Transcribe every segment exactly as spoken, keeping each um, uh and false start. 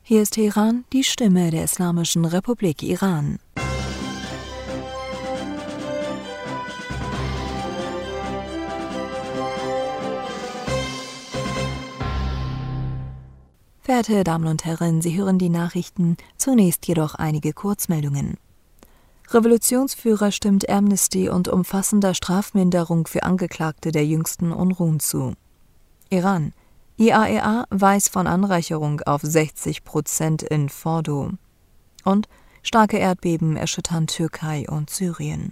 Hier ist Teheran, die Stimme der Islamischen Republik Iran. Verehrte Damen und Herren, Sie hören die Nachrichten, zunächst jedoch einige Kurzmeldungen. Revolutionsführer stimmt Amnesty und umfassender Strafminderung für Angeklagte der jüngsten Unruhen zu. Iran: I A E A weiß von Anreicherung auf sechzig Prozent in Fordo. Und starke Erdbeben erschüttern Türkei und Syrien.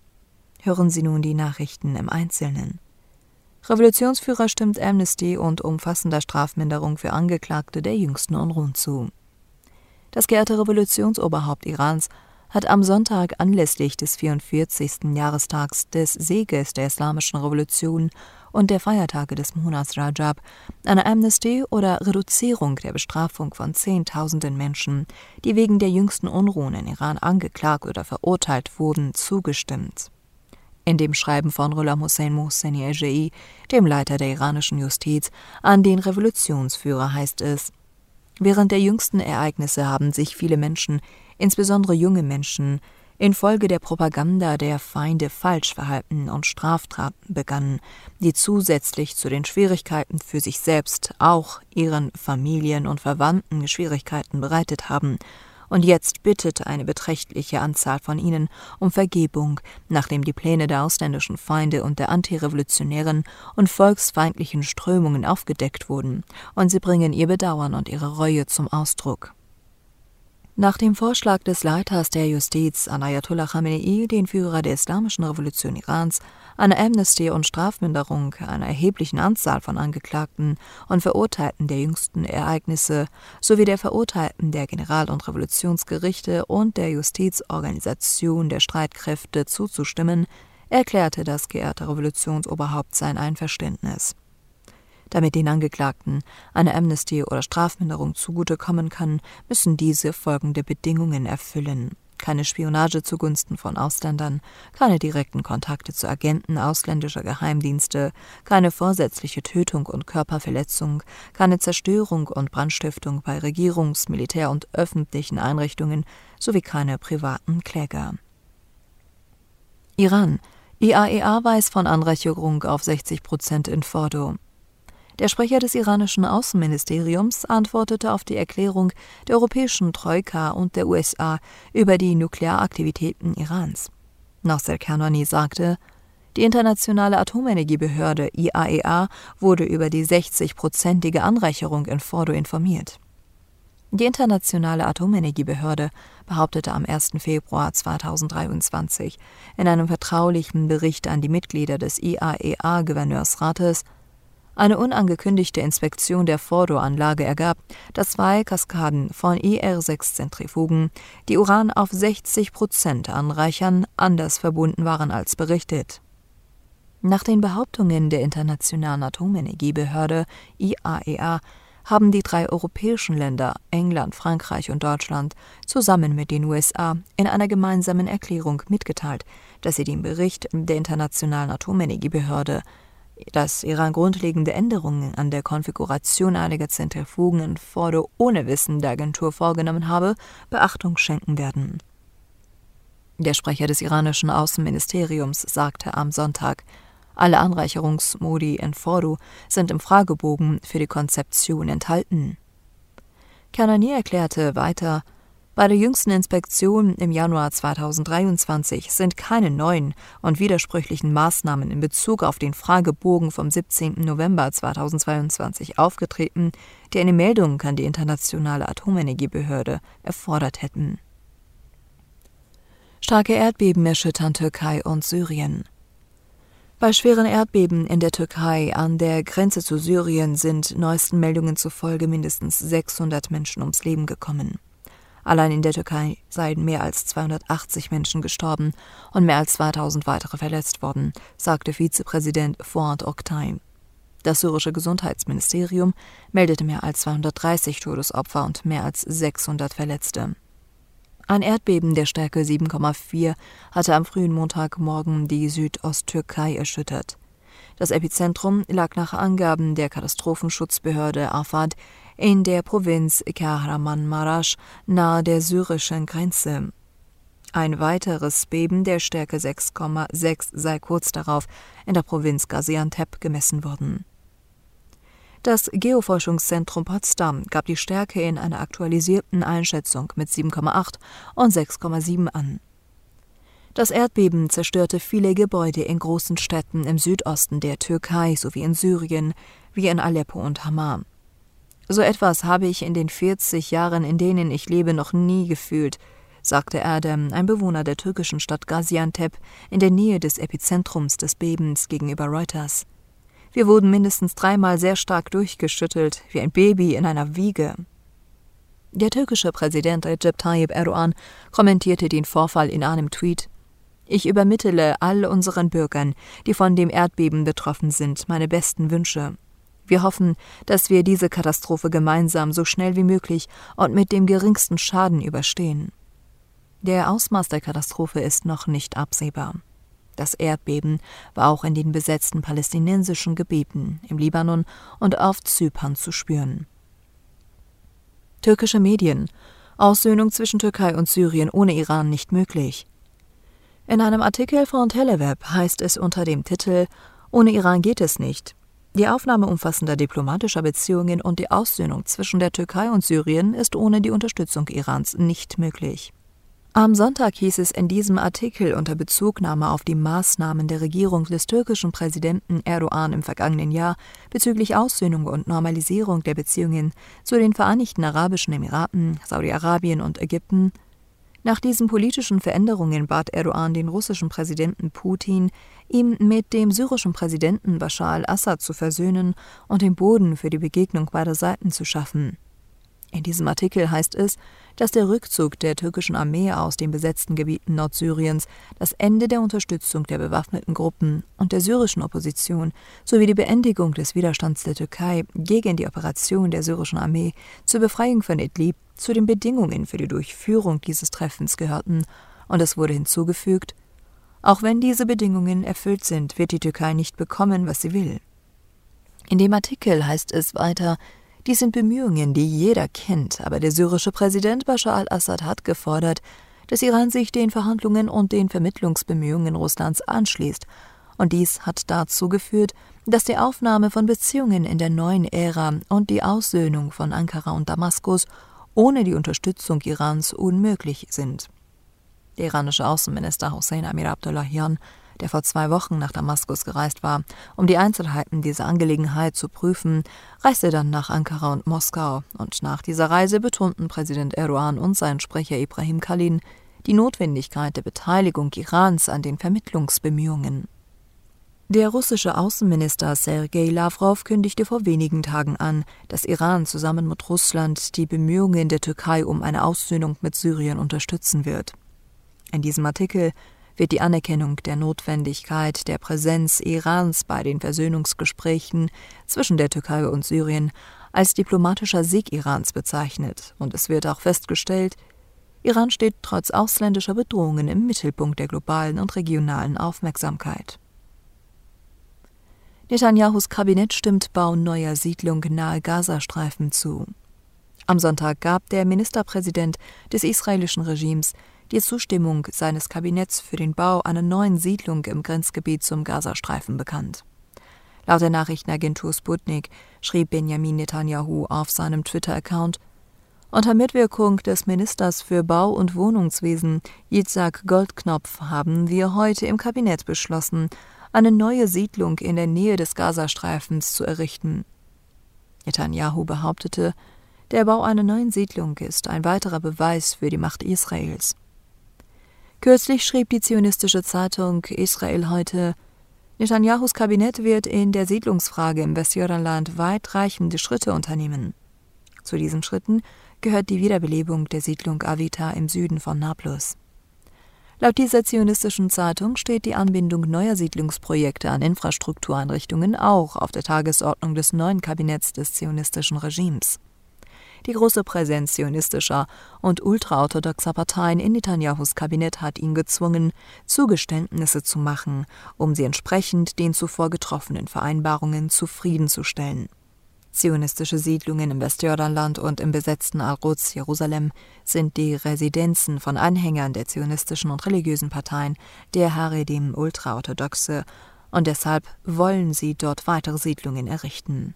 Hören Sie nun die Nachrichten im Einzelnen. Revolutionsführer stimmt Amnesty und umfassender Strafminderung für Angeklagte der jüngsten Unruhen zu. Das geehrte Revolutionsoberhaupt Irans hat am Sonntag anlässlich des vierundvierzigsten Jahrestags des Sieges der Islamischen Revolution und der Feiertage des Monats Rajab eine Amnesty oder Reduzierung der Bestrafung von Zehntausenden Menschen, die wegen der jüngsten Unruhen in Iran angeklagt oder verurteilt wurden, zugestimmt. In dem Schreiben von Ghulam Hossein Mohseni Ejei, dem Leiter der iranischen Justiz, an den Revolutionsführer heißt es: Während der jüngsten Ereignisse haben sich viele Menschen, insbesondere junge Menschen, infolge der Propaganda der Feinde falsch verhalten und Straftaten begangen, die zusätzlich zu den Schwierigkeiten für sich selbst auch ihren Familien und Verwandten Schwierigkeiten bereitet haben. Und jetzt bittet eine beträchtliche Anzahl von ihnen um Vergebung, nachdem die Pläne der ausländischen Feinde und der antirevolutionären und volksfeindlichen Strömungen aufgedeckt wurden, und sie bringen ihr Bedauern und ihre Reue zum Ausdruck. Nach dem Vorschlag des Leiters der Justiz, Ayatollah Khamenei, den Führer der Islamischen Revolution Irans, eine Amnesty und Strafminderung einer erheblichen Anzahl von Angeklagten und Verurteilten der jüngsten Ereignisse sowie der Verurteilten der General- und Revolutionsgerichte und der Justizorganisation der Streitkräfte zuzustimmen, erklärte das geehrte Revolutionsoberhaupt sein Einverständnis. Damit den Angeklagten eine Amnesty oder Strafminderung zugutekommen kann, müssen diese folgende Bedingungen erfüllen: keine Spionage zugunsten von Ausländern, keine direkten Kontakte zu Agenten ausländischer Geheimdienste, keine vorsätzliche Tötung und Körperverletzung, keine Zerstörung und Brandstiftung bei Regierungs-, Militär- und öffentlichen Einrichtungen sowie keine privaten Kläger. Iran: I A E A weiß von Anreicherung auf sechzig Prozent in Fordo. Der Sprecher des iranischen Außenministeriums antwortete auf die Erklärung der europäischen Troika und der U S A über die Nuklearaktivitäten Irans. Nasser Kanani sagte, die internationale Atomenergiebehörde I A E A wurde über die sechzig-prozentige Anreicherung in Fordo informiert. Die internationale Atomenergiebehörde behauptete am ersten Februar zweitausenddreiundzwanzig in einem vertraulichen Bericht an die Mitglieder des I A E A-Gouverneursrates: Eine unangekündigte Inspektion der Fordo-Anlage ergab, dass zwei Kaskaden von I R sechs Zentrifugen, die Uran auf sechzig Prozent anreichern, anders verbunden waren als berichtet. Nach den Behauptungen der Internationalen Atomenergiebehörde I A E A haben die drei europäischen Länder, England, Frankreich und Deutschland, zusammen mit den U S A in einer gemeinsamen Erklärung mitgeteilt, dass sie den Bericht der Internationalen Atomenergiebehörde, dass Iran grundlegende Änderungen an der Konfiguration einiger Zentrifugen in Fordo ohne Wissen der Agentur vorgenommen habe, Beachtung schenken werden. Der Sprecher des iranischen Außenministeriums sagte am Sonntag, alle Anreicherungsmodi in Fordo sind im Fragebogen für die Konzeption enthalten. Kanani erklärte weiter, bei der jüngsten Inspektion im Januar zweitausenddreiundzwanzig sind keine neuen und widersprüchlichen Maßnahmen in Bezug auf den Fragebogen vom siebzehnten November zweitausendzweiundzwanzig aufgetreten, die eine Meldung an die Internationale Atomenergiebehörde erfordert hätten. Starke Erdbeben erschüttern Türkei und Syrien. Bei schweren Erdbeben in der Türkei an der Grenze zu Syrien sind neuesten Meldungen zufolge mindestens sechshundert Menschen ums Leben gekommen. Allein in der Türkei seien mehr als zweihundertachtzig Menschen gestorben und mehr als zweitausend weitere verletzt worden, sagte Vizepräsident Fuat Oktay. Das syrische Gesundheitsministerium meldete mehr als zweihundertdreißig Todesopfer und mehr als sechshundert Verletzte. Ein Erdbeben der Stärke sieben Komma vier hatte am frühen Montagmorgen die Südosttürkei erschüttert. Das Epizentrum lag nach Angaben der Katastrophenschutzbehörde AFAD in der Provinz Kahramanmaraş nahe der syrischen Grenze. Ein weiteres Beben der Stärke sechs Komma sechs sei kurz darauf in der Provinz Gaziantep gemessen worden. Das Geoforschungszentrum Potsdam gab die Stärke in einer aktualisierten Einschätzung mit sieben Komma acht und sechs Komma sieben an. Das Erdbeben zerstörte viele Gebäude in großen Städten im Südosten der Türkei sowie in Syrien, wie in Aleppo und Hama. So etwas habe ich in den vierzig Jahren, in denen ich lebe, noch nie gefühlt, sagte Erdem, ein Bewohner der türkischen Stadt Gaziantep, in der Nähe des Epizentrums des Bebens, gegenüber Reuters. Wir wurden mindestens dreimal sehr stark durchgeschüttelt, wie ein Baby in einer Wiege. Der türkische Präsident Recep Tayyip Erdogan kommentierte den Vorfall in einem Tweet: Ich übermittele all unseren Bürgern, die von dem Erdbeben betroffen sind, meine besten Wünsche. Wir hoffen, dass wir diese Katastrophe gemeinsam so schnell wie möglich und mit dem geringsten Schaden überstehen. Der Ausmaß der Katastrophe ist noch nicht absehbar. Das Erdbeben war auch in den besetzten palästinensischen Gebieten, im Libanon und auf Zypern zu spüren. Türkische Medien: Aussöhnung zwischen Türkei und Syrien ohne Iran nicht möglich. In einem Artikel von Teleweb heißt es unter dem Titel »Ohne Iran geht es nicht«: Die Aufnahme umfassender diplomatischer Beziehungen und die Aussöhnung zwischen der Türkei und Syrien ist ohne die Unterstützung Irans nicht möglich. Am Sonntag hieß es in diesem Artikel unter Bezugnahme auf die Maßnahmen der Regierung des türkischen Präsidenten Erdogan im vergangenen Jahr bezüglich Aussöhnung und Normalisierung der Beziehungen zu den Vereinigten Arabischen Emiraten, Saudi-Arabien und Ägypten: Nach diesen politischen Veränderungen bat Erdogan den russischen Präsidenten Putin, ihm mit dem syrischen Präsidenten Bashar al-Assad zu versöhnen und den Boden für die Begegnung beider Seiten zu schaffen. In diesem Artikel heißt es, dass der Rückzug der türkischen Armee aus den besetzten Gebieten Nordsyriens, das Ende der Unterstützung der bewaffneten Gruppen und der syrischen Opposition sowie die Beendigung des Widerstands der Türkei gegen die Operation der syrischen Armee zur Befreiung von Idlib zu den Bedingungen für die Durchführung dieses Treffens gehörten, und es wurde hinzugefügt: Auch wenn diese Bedingungen erfüllt sind, wird die Türkei nicht bekommen, was sie will. In dem Artikel heißt es weiter: Dies sind Bemühungen, die jeder kennt, aber der syrische Präsident Bashar al-Assad hat gefordert, dass Iran sich den Verhandlungen und den Vermittlungsbemühungen Russlands anschließt, und dies hat dazu geführt, dass die Aufnahme von Beziehungen in der neuen Ära und die Aussöhnung von Ankara und Damaskus ohne die Unterstützung Irans unmöglich sind. Der iranische Außenminister Hossein Amir-Abdollahian, der vor zwei Wochen nach Damaskus gereist war, um die Einzelheiten dieser Angelegenheit zu prüfen, reiste dann nach Ankara und Moskau, und nach dieser Reise betonten Präsident Erdogan und sein Sprecher Ibrahim Kalin die Notwendigkeit der Beteiligung Irans an den Vermittlungsbemühungen. Der russische Außenminister Sergei Lavrov kündigte vor wenigen Tagen an, dass Iran zusammen mit Russland die Bemühungen der Türkei um eine Aussöhnung mit Syrien unterstützen wird. In diesem Artikel wird die Anerkennung der Notwendigkeit der Präsenz Irans bei den Versöhnungsgesprächen zwischen der Türkei und Syrien als diplomatischer Sieg Irans bezeichnet, und es wird auch festgestellt, Iran steht trotz ausländischer Bedrohungen im Mittelpunkt der globalen und regionalen Aufmerksamkeit. Netanyahus Kabinett stimmt Bau neuer Siedlung nahe Gazastreifen zu. Am Sonntag gab der Ministerpräsident des israelischen Regimes die Zustimmung seines Kabinetts für den Bau einer neuen Siedlung im Grenzgebiet zum Gazastreifen bekannt. Laut der Nachrichtenagentur Sputnik schrieb Benjamin Netanyahu auf seinem Twitter-Account: Unter Mitwirkung des Ministers für Bau- und Wohnungswesen Yitzhak Goldknopf haben wir heute im Kabinett beschlossen, eine neue Siedlung in der Nähe des Gazastreifens zu errichten. Netanyahu behauptete, der Bau einer neuen Siedlung ist ein weiterer Beweis für die Macht Israels. Kürzlich schrieb die zionistische Zeitung Israel heute: Netanyahus Kabinett wird in der Siedlungsfrage im Westjordanland weitreichende Schritte unternehmen. Zu diesen Schritten gehört die Wiederbelebung der Siedlung Avita im Süden von Nablus. Laut dieser zionistischen Zeitung steht die Anbindung neuer Siedlungsprojekte an Infrastruktureinrichtungen auch auf der Tagesordnung des neuen Kabinetts des zionistischen Regimes. Die große Präsenz zionistischer und ultraorthodoxer Parteien in Netanyahus Kabinett hat ihn gezwungen, Zugeständnisse zu machen, um sie entsprechend den zuvor getroffenen Vereinbarungen zufriedenzustellen. Zionistische Siedlungen im Westjordanland und im besetzten Al-Quds Jerusalem sind die Residenzen von Anhängern der zionistischen und religiösen Parteien, der Haredim ultraorthodoxe, und deshalb wollen sie dort weitere Siedlungen errichten.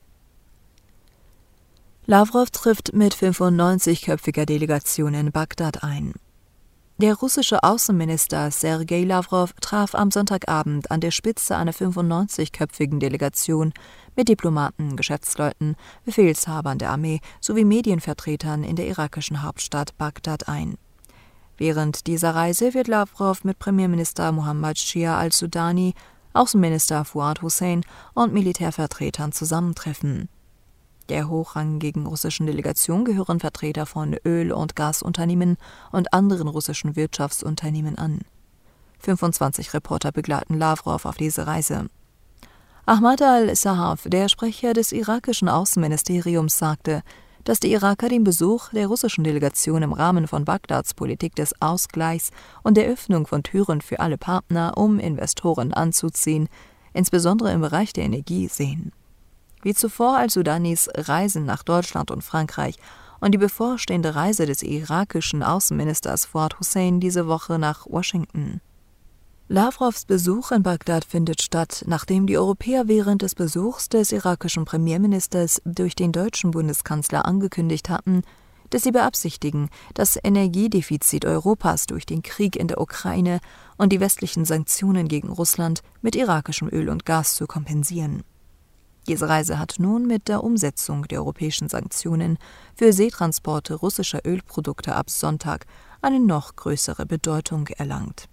Lawrow trifft mit fünfundneunzigköpfiger Delegation in Bagdad ein. Der russische Außenminister Sergei Lawrow traf am Sonntagabend an der Spitze einer fünfundneunzigköpfigen Delegation mit Diplomaten, Geschäftsleuten, Befehlshabern der Armee sowie Medienvertretern in der irakischen Hauptstadt Bagdad ein. Während dieser Reise wird Lawrow mit Premierminister Mohammad Shia al-Sudani, Außenminister Fuad Hussein und Militärvertretern zusammentreffen. Der hochrangigen russischen Delegation gehören Vertreter von Öl- und Gasunternehmen und anderen russischen Wirtschaftsunternehmen an. fünfundzwanzig Reporter begleiten Lawrow auf diese Reise. Ahmad al-Sahaf, der Sprecher des irakischen Außenministeriums, sagte, dass die Iraker den Besuch der russischen Delegation im Rahmen von Bagdads Politik des Ausgleichs und der Öffnung von Türen für alle Partner, um Investoren anzuziehen, insbesondere im Bereich der Energie, sehen. Wie zuvor al-Sudanis Reisen nach Deutschland und Frankreich und die bevorstehende Reise des irakischen Außenministers Fuad Hussein diese Woche nach Washington. Lawrows Besuch in Bagdad findet statt, nachdem die Europäer während des Besuchs des irakischen Premierministers durch den deutschen Bundeskanzler angekündigt hatten, dass sie beabsichtigen, das Energiedefizit Europas durch den Krieg in der Ukraine und die westlichen Sanktionen gegen Russland mit irakischem Öl und Gas zu kompensieren. Diese Reise hat nun mit der Umsetzung der europäischen Sanktionen für Seetransporte russischer Ölprodukte ab Sonntag eine noch größere Bedeutung erlangt.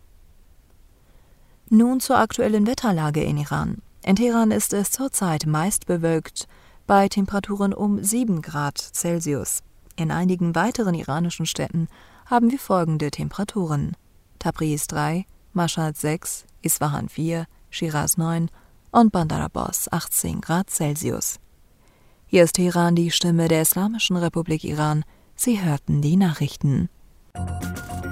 Nun zur aktuellen Wetterlage in Iran. In Teheran ist es zurzeit meist bewölkt, bei Temperaturen um sieben Grad Celsius. In einigen weiteren iranischen Städten haben wir folgende Temperaturen: Tabriz drei, Mashhad sechs, Isfahan vier, Schiraz neun und Bandar Abbas achtzehn Grad Celsius. Hier ist Teheran, die Stimme der Islamischen Republik Iran. Sie hörten die Nachrichten.